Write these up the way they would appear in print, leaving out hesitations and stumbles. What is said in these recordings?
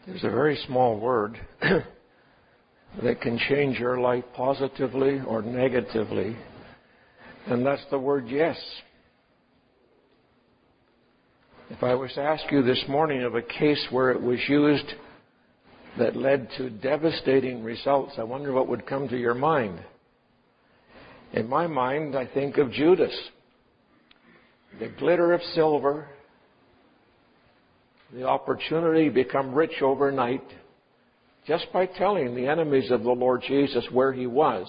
There's a very small word that can change your life positively or negatively, and that's the word yes. If I was to ask you this morning of a case where it was used that led to devastating results, I wonder what would come to your mind. In my mind, I think of Judas. The glitter of silver, the opportunity to become rich overnight, just by telling the enemies of the Lord Jesus where he was.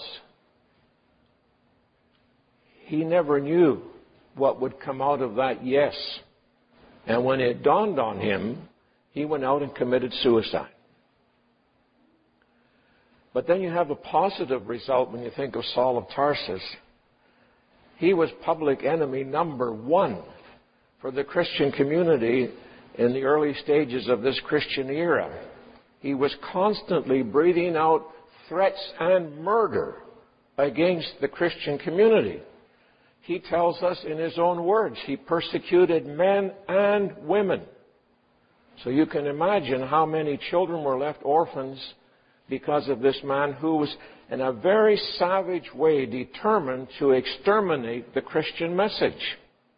He never knew what would come out of that yes. And when it dawned on him, he went out and committed suicide. But then you have a positive result when you think of Saul of Tarsus. He was public enemy number one for the Christian community in the early stages of this Christian era. He was constantly breathing out threats and murder against the Christian community. He tells us in his own words, he persecuted men and women. So you can imagine how many children were left orphans because of this man who was in a very savage way determined to exterminate the Christian message.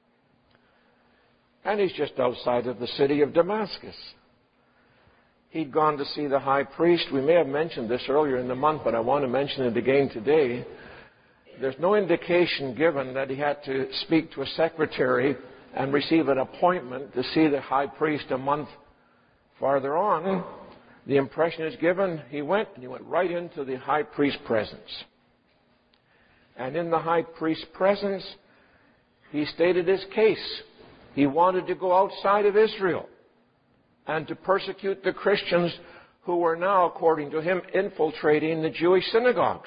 And he's just outside of the city of Damascus. He'd gone to see the high priest. We may have mentioned this earlier in the month, but I want to mention it again today. There's no indication given that he had to speak to a secretary and receive an appointment to see the high priest a month farther on. The impression is given, he went right into the high priest's presence. And in the high priest's presence, he stated his case. He wanted to go outside of Israel and to persecute the Christians who were now, according to him, infiltrating the Jewish synagogues.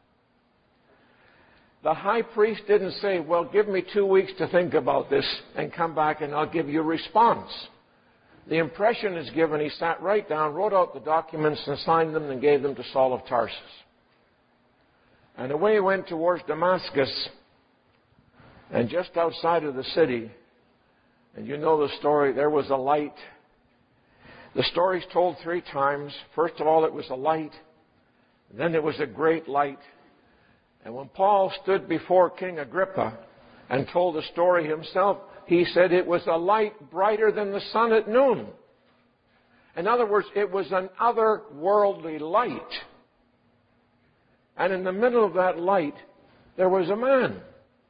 The high priest didn't say, well, give me 2 weeks to think about this and come back and I'll give you a response. The impression is given, he sat right down, wrote out the documents and signed them and gave them to Saul of Tarsus. And away he went towards Damascus, and just outside of the city, and you know the story, there was a light. The story's told 3 times. First of all, it was a light. Then it was a great light. And when Paul stood before King Agrippa and told the story himself, he said it was a light brighter than the sun at noon. In other words, it was an otherworldly light. And in the middle of that light, there was a man.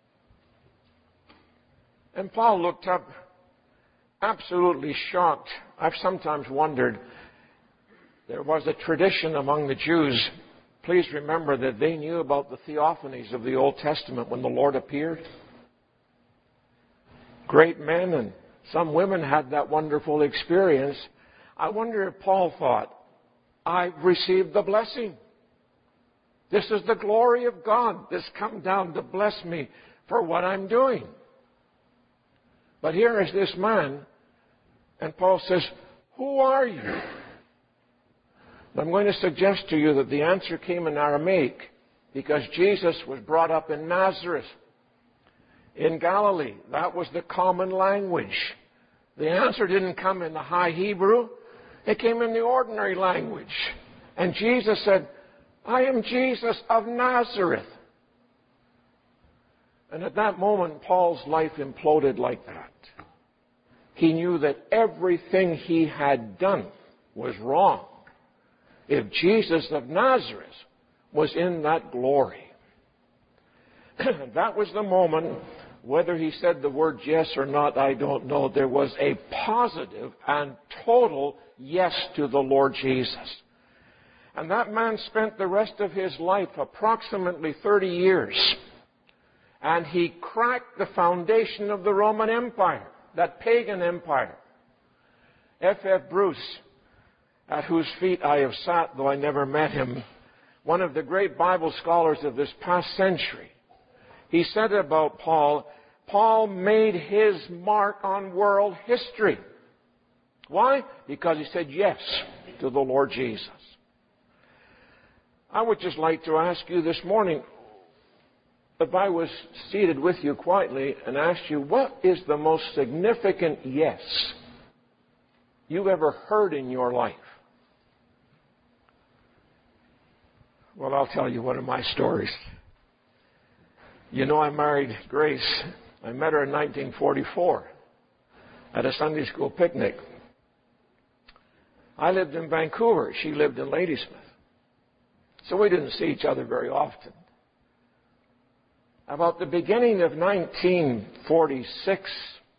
And Paul looked up, absolutely shocked. I've sometimes wondered, there was a tradition among the Jews. Please remember that they knew about the theophanies of the Old Testament when the Lord appeared. Great men and some women had that wonderful experience. I wonder if Paul thought, I've received the blessing. This is the glory of God that's come down to bless me for what I'm doing. But here is this man, and Paul says, who are you? I'm going to suggest to you that the answer came in Aramaic because Jesus was brought up in Nazareth, in Galilee. That was the common language. The answer didn't come in the high Hebrew. It came in the ordinary language. And Jesus said, I am Jesus of Nazareth. And at that moment, Paul's life imploded like that. He knew that everything he had done was wrong if Jesus of Nazareth was in that glory. That was the moment, whether he said the word yes or not, I don't know. There was a positive and total yes to the Lord Jesus. And that man spent the rest of his life, approximately 30 years, and he cracked the foundation of the Roman Empire, that pagan empire. F.F. Bruce, at whose feet I have sat, though I never met him, one of the great Bible scholars of this past century, he said about Paul, Paul made his mark on world history. Why? Because he said yes to the Lord Jesus. I would just like to ask you this morning, if I was seated with you quietly and asked you, what is the most significant yes you've ever heard in your life? Well, I'll tell you one of my stories. You know, I married Grace. I met her in 1944 at a Sunday school picnic. I lived in Vancouver. She lived in Ladysmith. So we didn't see each other very often. About the beginning of 1946,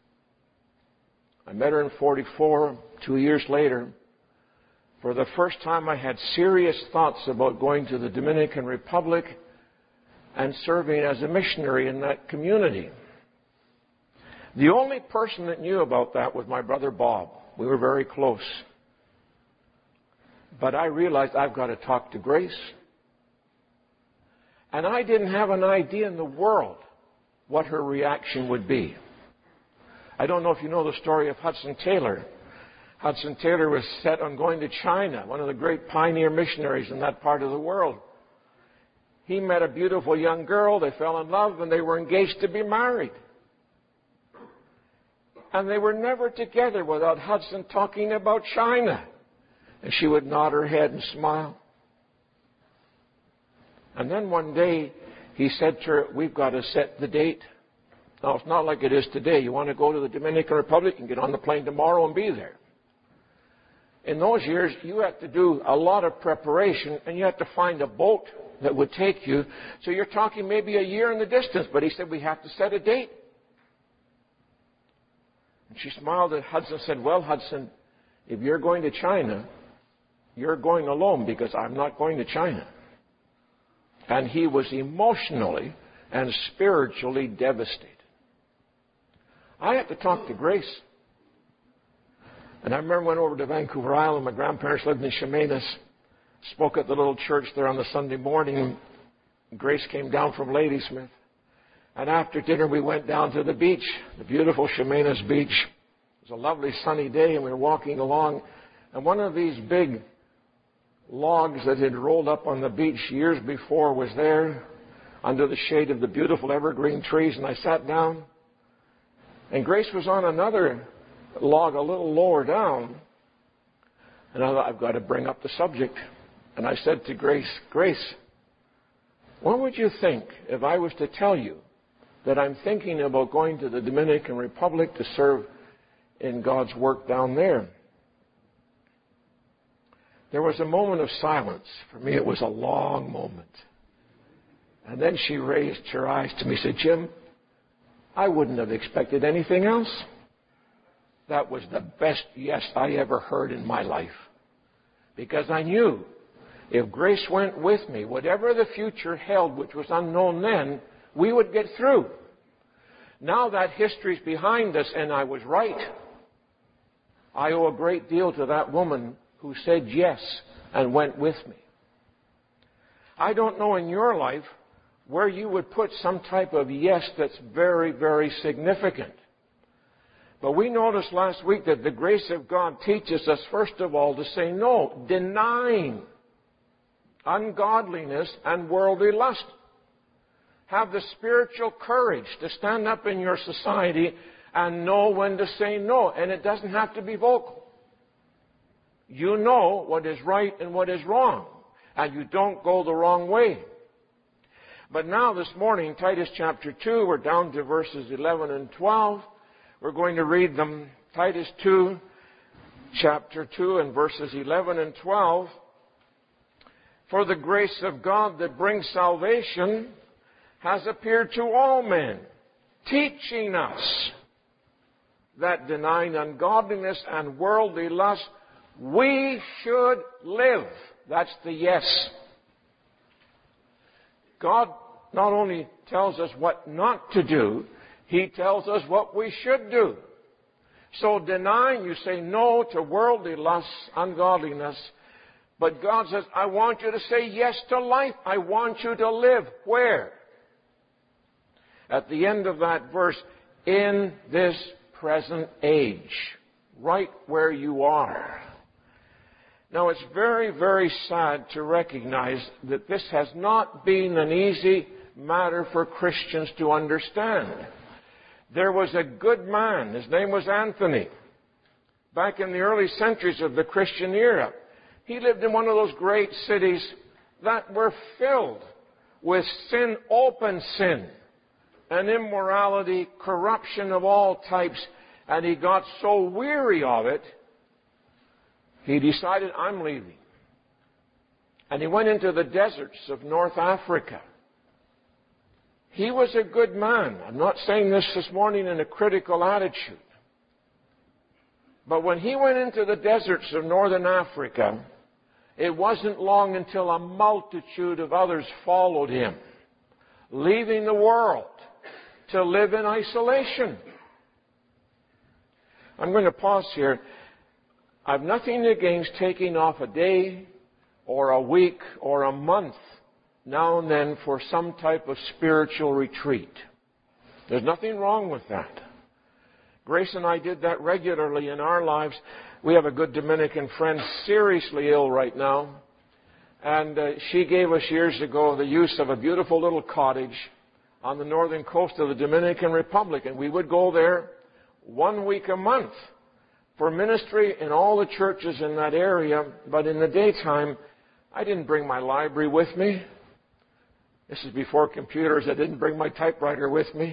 I met her in 44, 2 years later. For the first time, I had serious thoughts about going to the Dominican Republic and serving as a missionary in that community. The only person that knew about that was my brother Bob. We were very close. But I realized I've got to talk to Grace. And I didn't have an idea in the world what her reaction would be. I don't know if you know the story of Hudson Taylor. Hudson Taylor was set on going to China, one of the great pioneer missionaries in that part of the world. He met a beautiful young girl, they fell in love, and they were engaged to be married. And they were never together without Hudson talking about China. And she would nod her head and smile. And then one day, he said to her, we've got to set the date. Now, it's not like it is today. You want to go to the Dominican Republic and get on the plane tomorrow and be there. In those years, you had to do a lot of preparation, and you had to find a boat that would take you. So you're talking maybe a year in the distance. But he said, we have to set a date. And she smiled at Hudson and said, well, Hudson, if you're going to China, you're going alone because I'm not going to China. And he was emotionally and spiritually devastated. I had to talk to Grace. And I remember I went over to Vancouver Island. My grandparents lived in Chemainus. Spoke at the little church there on the Sunday morning. Grace came down from Ladysmith. And after dinner, we went down to the beach, the beautiful Chemainus beach. It was a lovely sunny day, and we were walking along. And one of these big logs that had rolled up on the beach years before was there under the shade of the beautiful evergreen trees. And I sat down. And Grace was on another log a little lower down. And I thought, I've got to bring up the subject. And I said to Grace, Grace, what would you think if I was to tell you that I'm thinking about going to the Dominican Republic to serve in God's work down there? There was a moment of silence. For me, it was a long moment. And then she raised her eyes to me and said, Jim, I wouldn't have expected anything else. That was the best yes I ever heard in my life. Because I knew if Grace went with me, whatever the future held, which was unknown then, we would get through. Now that history's behind us, and I was right. I owe a great deal to that woman who said yes and went with me. I don't know in your life where you would put some type of yes that's very, very significant. But we noticed last week that the grace of God teaches us, first of all, to say no, denying ungodliness and worldly lust. Have the spiritual courage to stand up in your society and know when to say no. And it doesn't have to be vocal. You know what is right and what is wrong. And you don't go the wrong way. But now this morning, Titus chapter 2, we're down to verses 11 and 12. We're going to read them. Titus 2, chapter 2, and verses 11 and 12. For the grace of God that brings salvation has appeared to all men, teaching us that denying ungodliness and worldly lust, we should live. That's the yes. God not only tells us what not to do, He tells us what we should do. So denying, you say no to worldly lusts, ungodliness. But God says, I want you to say yes to life. I want you to live. Where? At the end of that verse, in this present age. Right where you are. Now, it's very, very sad to recognize that this has not been an easy matter for Christians to understand. There was a good man. His name was Anthony. Back in the early centuries of the Christian era. He lived in one of those great cities that were filled with sin, open sin, and immorality, corruption of all types. And he got so weary of it, he decided, I'm leaving. And he went into the deserts of North Africa. He was a good man. I'm not saying this morning in a critical attitude. But when he went into the deserts of northern Africa, it wasn't long until a multitude of others followed him, leaving the world to live in isolation. I'm going to pause here. I've nothing against taking off a day or a week or a month now and then for some type of spiritual retreat. There's nothing wrong with that. Grace and I did that regularly in our lives. We have a good Dominican friend seriously ill right now. And she gave us years ago the use of a beautiful little cottage on the northern coast of the Dominican Republic. And we would go there 1 week a month for ministry in all the churches in that area. But in the daytime, I didn't bring my library with me. This is before computers. I didn't bring my typewriter with me.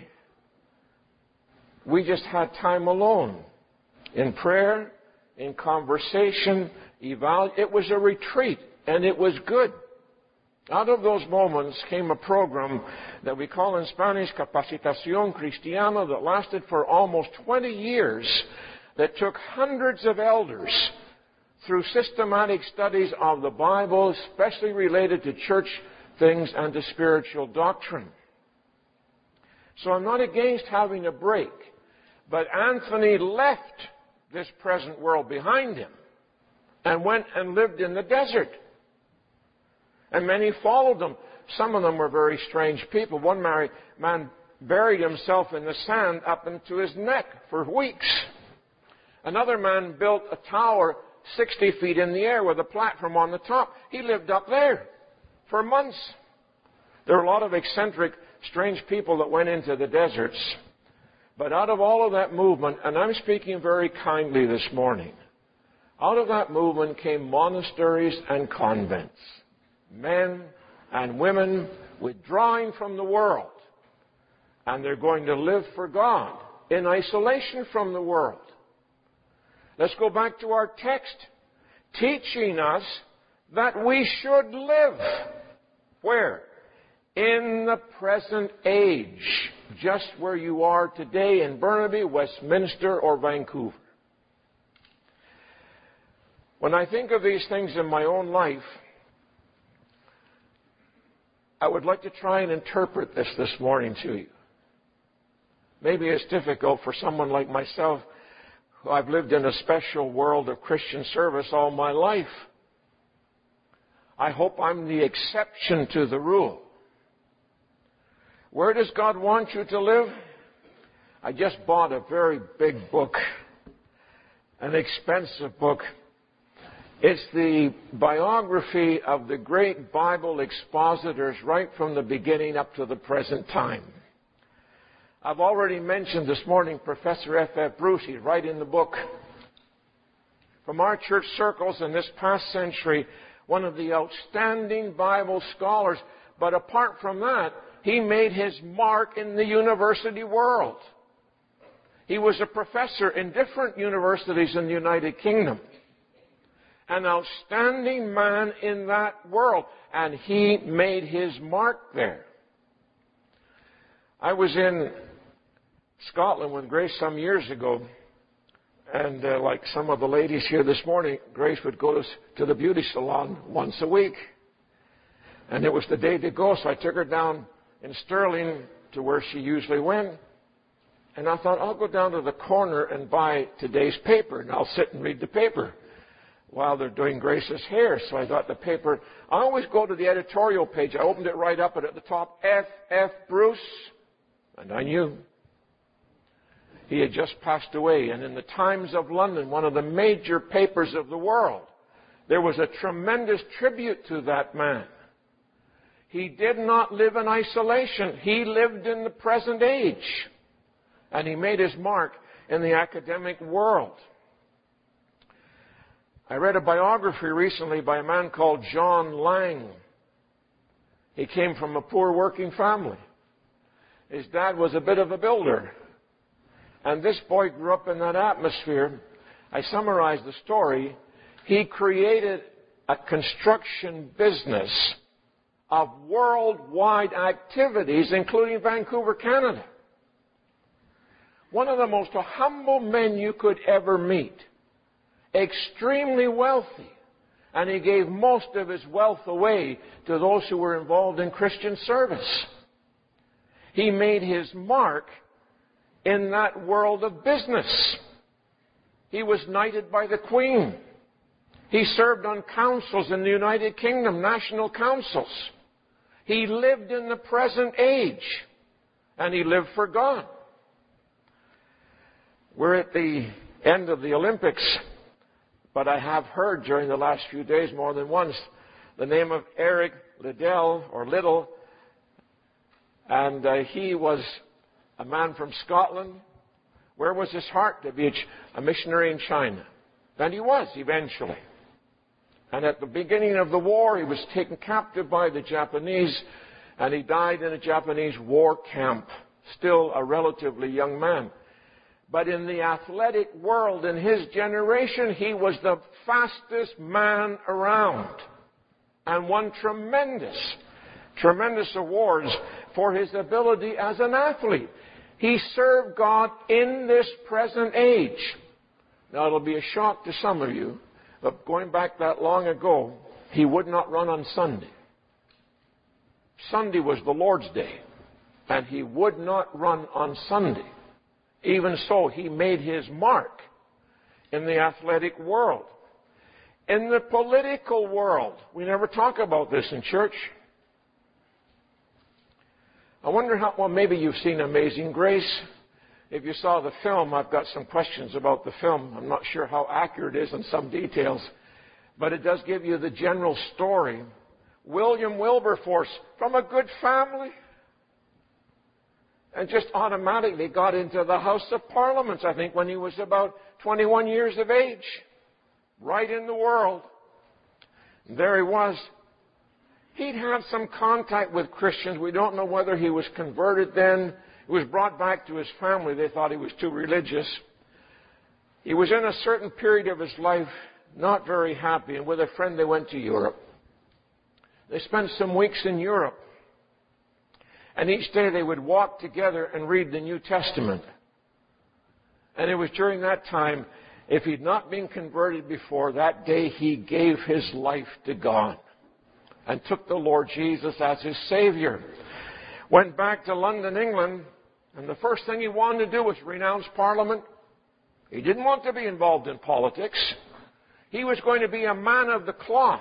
We just had time alone in prayer, in conversation, It was a retreat, and it was good. Out of those moments came a program that we call in Spanish Capacitación Cristiana that lasted for almost 20 years, that took hundreds of elders through systematic studies of the Bible, especially related to church things and to spiritual doctrine. So I'm not against having a break, but Anthony left this present world behind him and went and lived in the desert. And many followed them. Some of them were very strange people. One man buried himself in the sand up into his neck for weeks. Another man built a tower 60 feet in the air with a platform on the top. He lived up there for months. There were a lot of eccentric, strange people that went into the deserts. But out of all of that movement, and I'm speaking very kindly this morning, out of that movement came monasteries and convents. Men and women withdrawing from the world. And they're going to live for God in isolation from the world. Let's go back to our text, teaching us that we should live. Where? In the present age. Just where you are today in Burnaby, Westminster, or Vancouver. When I think of these things in my own life, I would like to try and interpret this morning to you. Maybe it's difficult for someone like myself, who I've lived in a special world of Christian service all my life. I hope I'm the exception to the rule. Where does God want you to live? I just bought a very big book, an expensive book. It's the biography of the great Bible expositors right from the beginning up to the present time. I've already mentioned this morning Professor F.F. Bruce. He's right in the book. From our church circles in this past century, one of the outstanding Bible scholars. But apart from that, he made his mark in the university world. He was a professor in different universities in the United Kingdom. An outstanding man in that world. And he made his mark there. I was in Scotland with Grace some years ago. And like some of the ladies here this morning, Grace would go to the beauty salon once a week. And it was the day to go, so I took her down in Stirling to where she usually went. And I thought, I'll go down to the corner and buy today's paper, and I'll sit and read the paper while they're doing Grace's hair. So I got the paper. I always go to the editorial page. I opened it right up, and at the top, F.F. Bruce. And I knew. He had just passed away. And in the Times of London, one of the major papers of the world, there was a tremendous tribute to that man. He did not live in isolation. He lived in the present age. And he made his mark in the academic world. I read a biography recently by a man called John Lang. He came from a poor working family. His dad was a bit of a builder. And this boy grew up in that atmosphere. I summarized the story. He created a construction business of worldwide activities, including Vancouver, Canada. One of the most humble men you could ever meet. Extremely wealthy. And he gave most of his wealth away to those who were involved in Christian service. He made his mark in that world of business. He was knighted by the Queen. He served on councils in the United Kingdom, national councils. He lived in the present age, and he lived for God. We're at the end of the Olympics, but I have heard during the last few days more than once the name of Eric Liddell, or Little, and he was a man from Scotland. Where was his heart? To be a missionary in China. And he was, eventually. And at the beginning of the war, he was taken captive by the Japanese, and he died in a Japanese war camp, still a relatively young man. But in the athletic world, in his generation, he was the fastest man around, and won tremendous awards for his ability as an athlete. He served God in this present age. Now, it'll be a shock to some of you, but going back that long ago, he would not run on Sunday. Sunday was the Lord's day, and he would not run on Sunday. Even so, he made his mark in the athletic world. In the political world, we never talk about this in church. I wonder well, maybe you've seen Amazing Grace. If you saw the film, I've got some questions about the film. I'm not sure how accurate it is in some details, but it does give you the general story. William Wilberforce, from a good family, and just automatically got into the House of Parliament, I think, when he was about 21 years of age. Right in the world. And there he was. He'd had some contact with Christians. We don't know whether he was converted then. He was brought back to his family. They thought he was too religious. He was in a certain period of his life not very happy, and with a friend they went to Europe. They spent some weeks in Europe. And each day they would walk together and read the New Testament. And it was during that time, if he'd not been converted before, that day he gave his life to God and took the Lord Jesus as his Savior. Went back to London, England, and the first thing he wanted to do was renounce Parliament. He didn't want to be involved in politics. He was going to be a man of the cloth.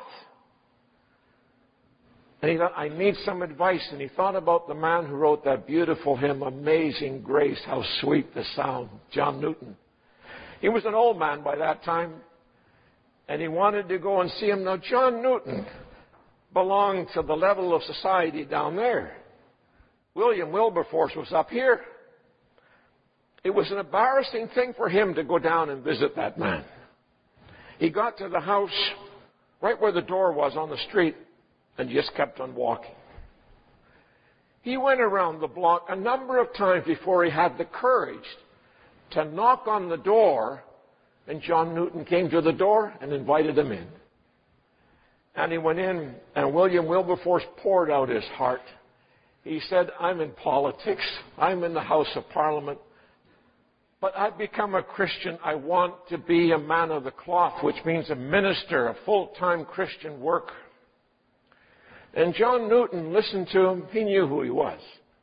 And he thought, I need some advice. And he thought about the man who wrote that beautiful hymn, Amazing Grace, how sweet the sound, John Newton. He was an old man by that time, and he wanted to go and see him. Now, John Newton belonged to the level of society down there. William Wilberforce was up here. It was an embarrassing thing for him to go down and visit that man. He got to the house right where the door was on the street and just kept on walking. He went around the block a number of times before he had the courage to knock on the door, and John Newton came to the door and invited him in. And he went in, and William Wilberforce poured out his heart. He said, I'm in politics. I'm in the House of Parliament. But I've become a Christian. I want to be a man of the cloth, which means a minister, a full-time Christian worker. And John Newton listened to him. He knew who he was.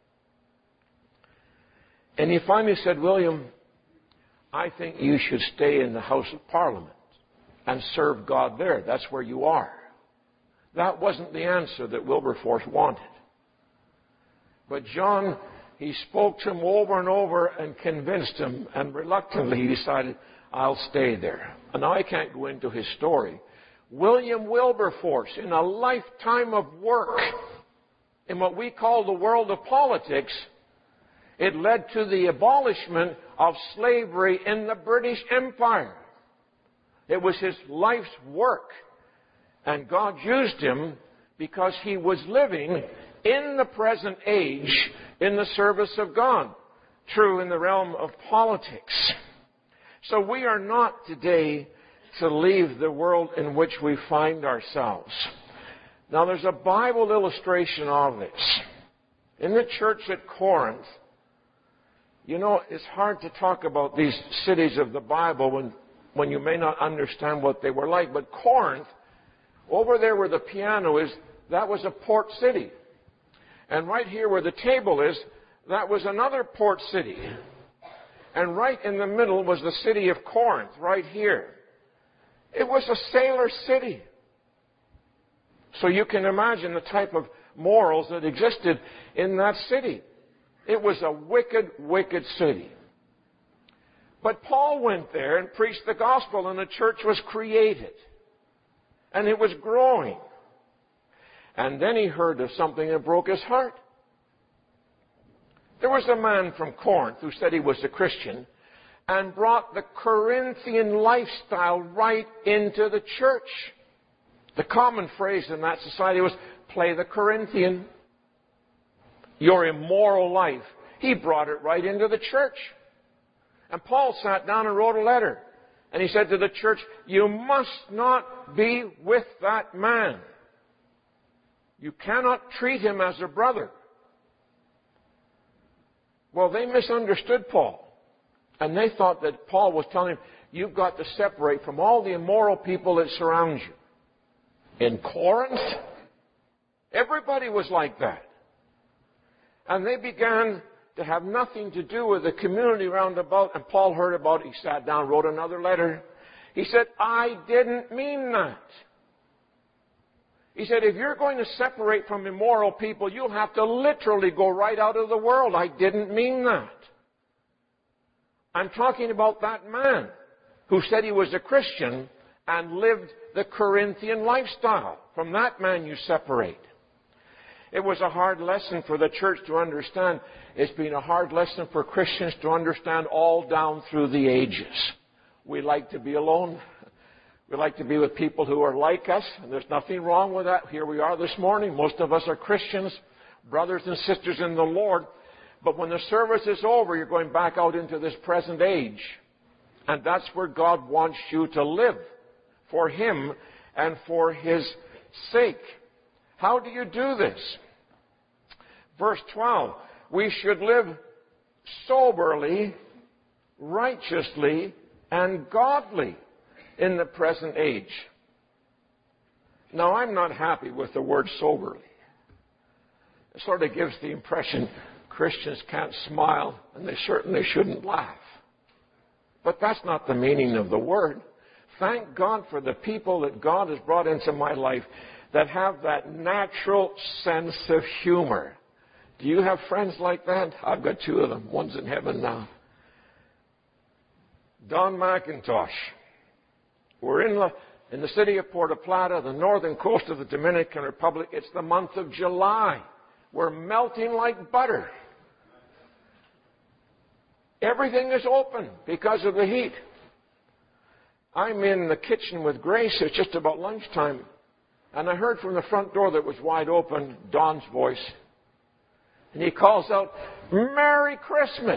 And he finally said, William, I think you should stay in the House of Parliament and serve God there. That's where you are. That wasn't the answer that Wilberforce wanted. But John, he spoke to him over and over and convinced him, and reluctantly he decided, I'll stay there. And now I can't go into his story. William Wilberforce, in a lifetime of work in what we call the world of politics, it led to the abolishment of slavery in the British Empire. It was his life's work. And God used him because he was living in the present age in the service of God. True in the realm of politics. So we are not today to leave the world in which we find ourselves. Now there's a Bible illustration of this. In the church at Corinth, you know, it's hard to talk about these cities of the Bible when you may not understand what they were like. But Corinth, over there where the piano is, that was a port city. And right here where the table is, that was another port city. And right in the middle was the city of Corinth, right here. It was a sailor city. So you can imagine the type of morals that existed in that city. It was a wicked, wicked city. But Paul went there and preached the gospel, and the church was created. And it was growing. And then he heard of something that broke his heart. There was a man from Corinth who said he was a Christian and brought the Corinthian lifestyle right into the church. The common phrase in that society was, play the Corinthian. Your immoral life. He brought it right into the church. And Paul sat down and wrote a letter. And he said to the church, you must not be with that man. You cannot treat him as a brother. Well, they misunderstood Paul. And they thought that Paul was telling them, you've got to separate from all the immoral people that surround you. In Corinth, everybody was like that. And they began to have nothing to do with the community round about. And Paul heard about it. He sat down, wrote another letter. He said, I didn't mean that. He said, if you're going to separate from immoral people, you'll have to literally go right out of the world. I didn't mean that. I'm talking about that man who said he was a Christian and lived the Corinthian lifestyle. From that man you separate. It was a hard lesson for the church to understand. It's been a hard lesson for Christians to understand all down through the ages. We like to be alone. We like to be with people who are like us, and there's nothing wrong with that. Here we are this morning. Most of us are Christians, brothers and sisters in the Lord. But when the service is over, you're going back out into this present age. And that's where God wants you to live, for Him and for His sake. How do you do this? Verse 12, we should live soberly, righteously, and godly in the present age. Now, I'm not happy with the word soberly. It sort of gives the impression Christians can't smile, and they certainly shouldn't laugh. But that's not the meaning of the word. Thank God for the people that God has brought into my life that have that natural sense of humor. Do you have friends like that? I've got two of them. One's in heaven now. Don McIntosh. We're in the city of Puerto Plata, the northern coast of the Dominican Republic. It's the month of July. We're melting like butter. Everything is open because of the heat. I'm in the kitchen with Grace. It's just about lunchtime. And I heard from the front door that was wide open, Don's voice. And he calls out, Merry Christmas!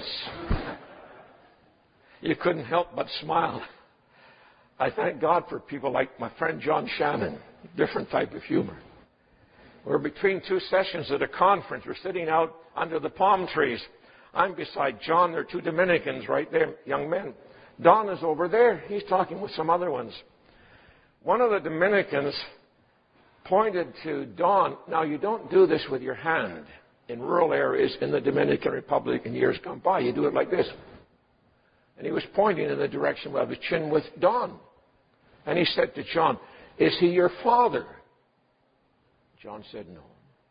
You couldn't help but smile. I thank God for people like my friend John Shannon. Different type of humor. We're between two sessions at a conference. We're sitting out under the palm trees. I'm beside John. There are two Dominicans right there, young men. Don is over there. He's talking with some other ones. One of the Dominicans pointed to Don. Now, you don't do this with your hand in rural areas in the Dominican Republic in years gone by. You do it like this. And he was pointing in the direction of his chin with Don. And he said to John, is he your father? John said no.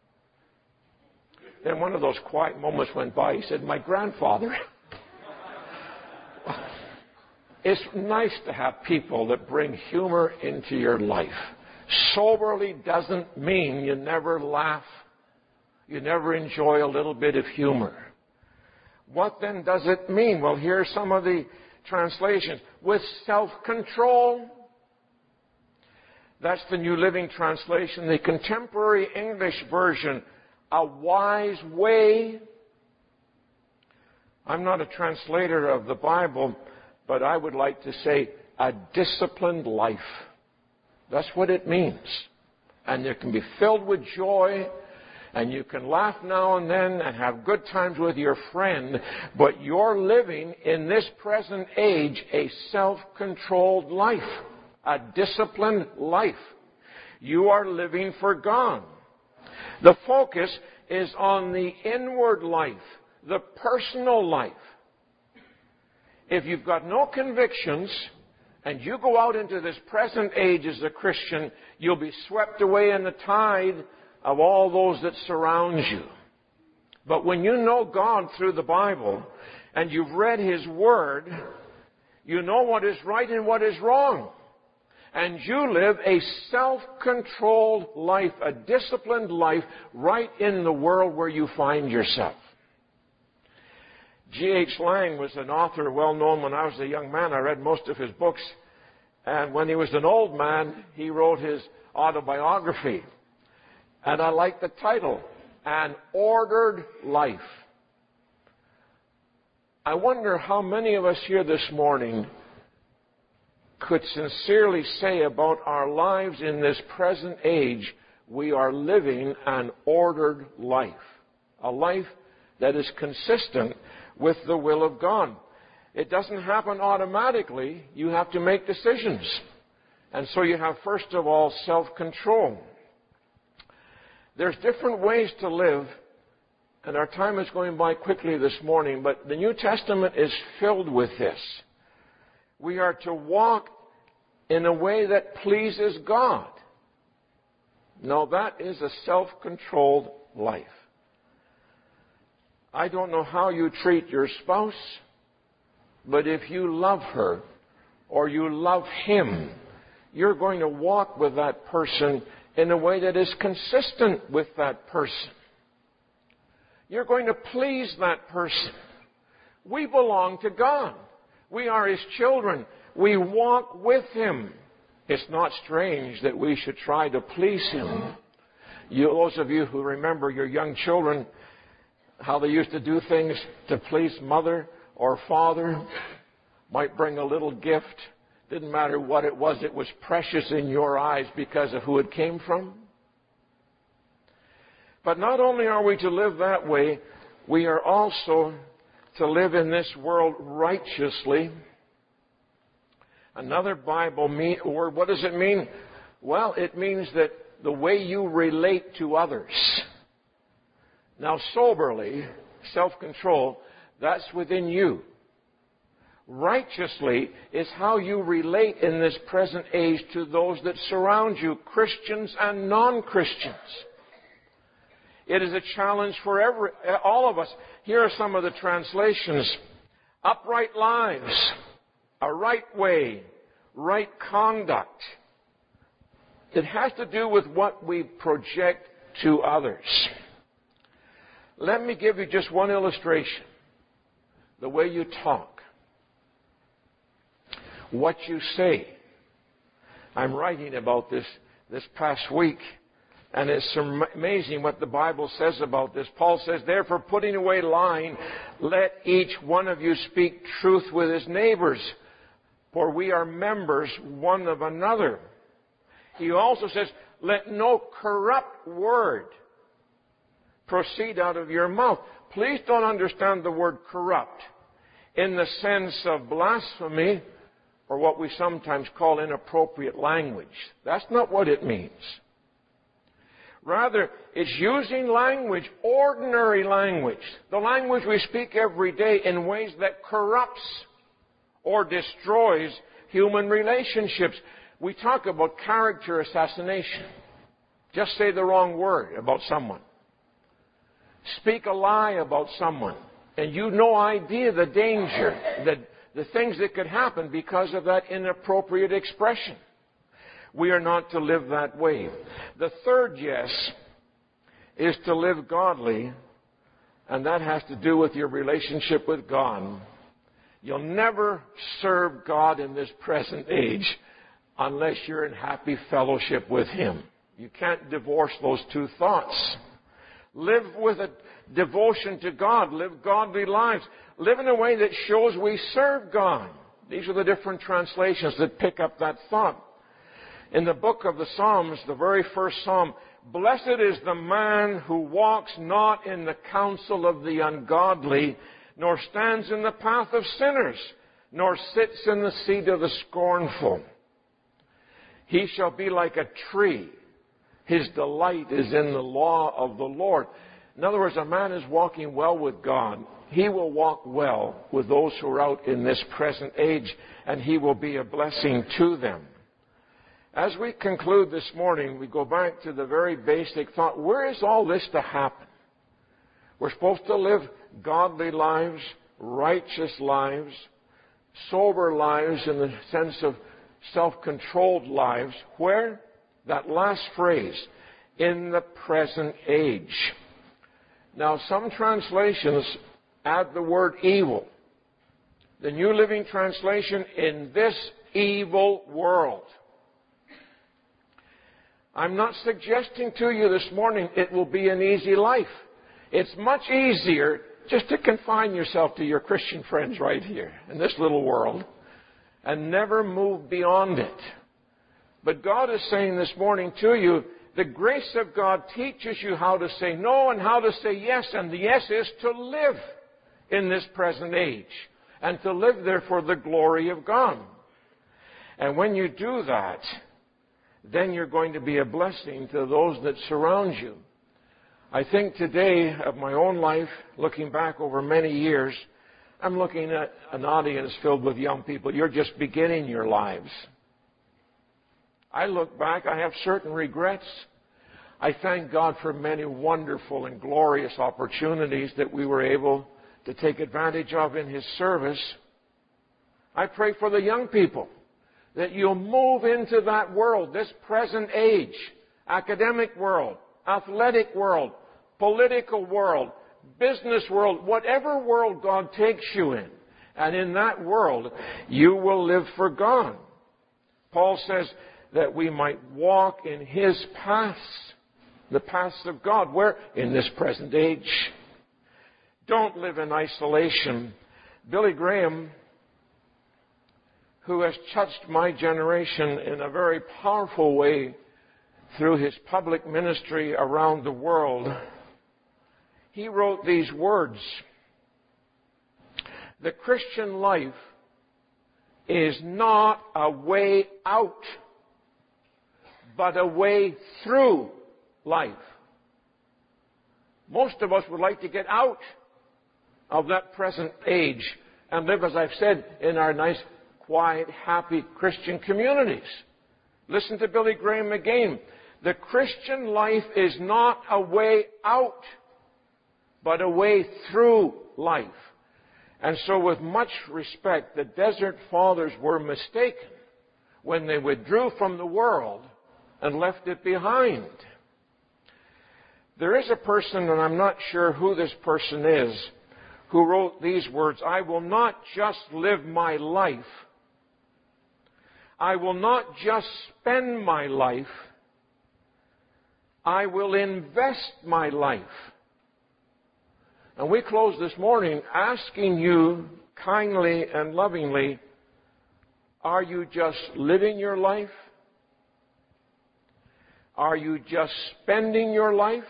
Then one of those quiet moments went by. He said, my grandfather. It's nice to have people that bring humor into your life. Soberly doesn't mean you never laugh. You never enjoy a little bit of humor. What then does it mean? Well, here are some of the translations. With self-control. That's the New Living Translation. The Contemporary English Version, a wise way. I'm not a translator of the Bible, but I would like to say a disciplined life. That's what it means. And it can be filled with joy, and you can laugh now and then and have good times with your friend, but you're living in this present age a self-controlled life, a disciplined life. You are living for God. The focus is on the inward life, the personal life. If you've got no convictions and you go out into this present age as a Christian, you'll be swept away in the tide of all those that surround you. But when you know God through the Bible and you've read His Word, you know what is right and what is wrong. And you live a self-controlled life, a disciplined life right in the world where you find yourself. G.H. Lang was an author well known when I was a young man. I read most of his books. And when he was an old man, he wrote his autobiography. And I like the title, An Ordered Life. I wonder how many of us here this morning could sincerely say about our lives in this present age, we are living an ordered life. A life that is consistent with the will of God. It doesn't happen automatically. You have to make decisions. And so you have, first of all, self-control. There's different ways to live, and our time is going by quickly this morning, but the New Testament is filled with this. We are to walk in a way that pleases God. Now, that is a self-controlled life. I don't know how you treat your spouse, but if you love her or you love him, you're going to walk with that person in a way that is consistent with that person. You're going to please that person. We belong to God. We are His children. We walk with Him. It's not strange that we should try to please Him. Those of you who remember your young children, how they used to do things to please mother or father, might bring a little gift. Didn't matter what it was precious in your eyes because of who it came from. But not only are we to live that way, we are also to live in this world righteously. Another Bible word, what does it mean? Well, it means that the way you relate to others. Now, soberly, self-control, that's within you. Righteously is how you relate in this present age to those that surround you, Christians and non-Christians. It is a challenge for all of us. Here are some of the translations. Upright lives, a right way, right conduct. It has to do with what we project to others. Let me give you just one illustration. The way you talk. What you say. I'm writing about this past week, and it's amazing what the Bible says about this. Paul says, therefore, putting away lying, let each one of you speak truth with his neighbors, for we are members one of another. He also says, let no corrupt word proceed out of your mouth. Please don't understand the word corrupt in the sense of blasphemy, or what we sometimes call inappropriate language. That's not what it means. Rather, it's using language, ordinary language, the language we speak every day, in ways that corrupts or destroys human relationships. We talk about character assassination. Just say the wrong word about someone. Speak a lie about someone, and you've no idea the danger, the things that could happen because of that inappropriate expression. We are not to live that way. The third yes is to live godly, and that has to do with your relationship with God. You'll never serve God in this present age unless you're in happy fellowship with Him. You can't divorce those two thoughts. Live with a devotion to God. Live godly lives. Live in a way that shows we serve God. These are the different translations that pick up that thought. In the book of the Psalms, the very first Psalm, "Blessed is the man who walks not in the counsel of the ungodly, nor stands in the path of sinners, nor sits in the seat of the scornful. He shall be like a tree. His delight is in the law of the Lord." In other words, a man is walking well with God. He will walk well with those who are out in this present age, and he will be a blessing to them. As we conclude this morning, we go back to the very basic thought, where is all this to happen? We're supposed to live godly lives, righteous lives, sober lives in the sense of self-controlled lives. Where? That last phrase, in the present age. Now, some translations add the word evil. The New Living Translation, in this evil world. I'm not suggesting to you this morning it will be an easy life. It's much easier just to confine yourself to your Christian friends right here in this little world and never move beyond it. But God is saying this morning to you, the grace of God teaches you how to say no and how to say yes, and the yes is to live in this present age and to live there for the glory of God. And when you do that, then you're going to be a blessing to those that surround you. I think today of my own life, looking back over many years, I'm looking at an audience filled with young people. You're just beginning your lives. I look back, I have certain regrets. I thank God for many wonderful and glorious opportunities that we were able to take advantage of in His service. I pray for the young people that you'll move into that world, this present age, academic world, athletic world, political world, business world, whatever world God takes you in. And in that world, you will live for God. Paul says that we might walk in His paths, the paths of God. Where? In this present age. Don't live in isolation. Billy Graham, who has touched my generation in a very powerful way through his public ministry around the world, he wrote these words: "The Christian life is not a way out, but a way through life." Most of us would like to get out of that present age and live, as I've said, in our nice, quiet, happy Christian communities. Listen to Billy Graham again. The Christian life is not a way out, but a way through life. And so with much respect, the Desert Fathers were mistaken when they withdrew from the world and left it behind. There is a person, and I'm not sure who this person is, who wrote these words: "I will not just live my life. I will not just spend my life. I will invest my life." And we close this morning asking you kindly and lovingly, are you just living your life? Are you just spending your life?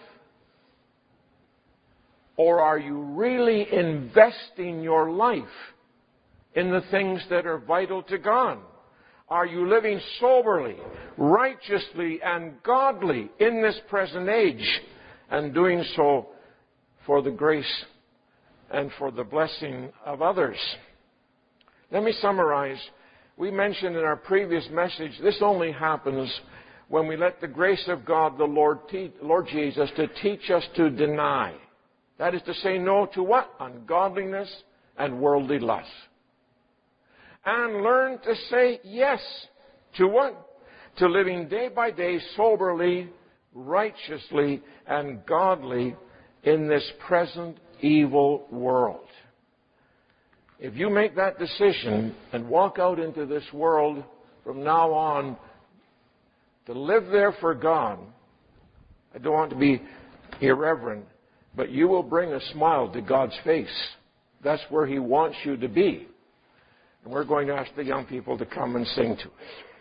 Or are you really investing your life in the things that are vital to God? Are you living soberly, righteously, and godly in this present age, and doing so for the grace and for the blessing of others? Let me summarize. We mentioned in our previous message, this only happens when we let the grace of God, the Lord Jesus, to teach us to deny. That is to say no to what? Ungodliness and worldly lust. And learn to say yes to what? To living day by day soberly, righteously, and godly in this present evil world. If you make that decision and walk out into this world from now on to live there for God. I don't want to be irreverent, but you will bring a smile to God's face. That's where He wants you to be. And we're going to ask the young people to come and sing to us.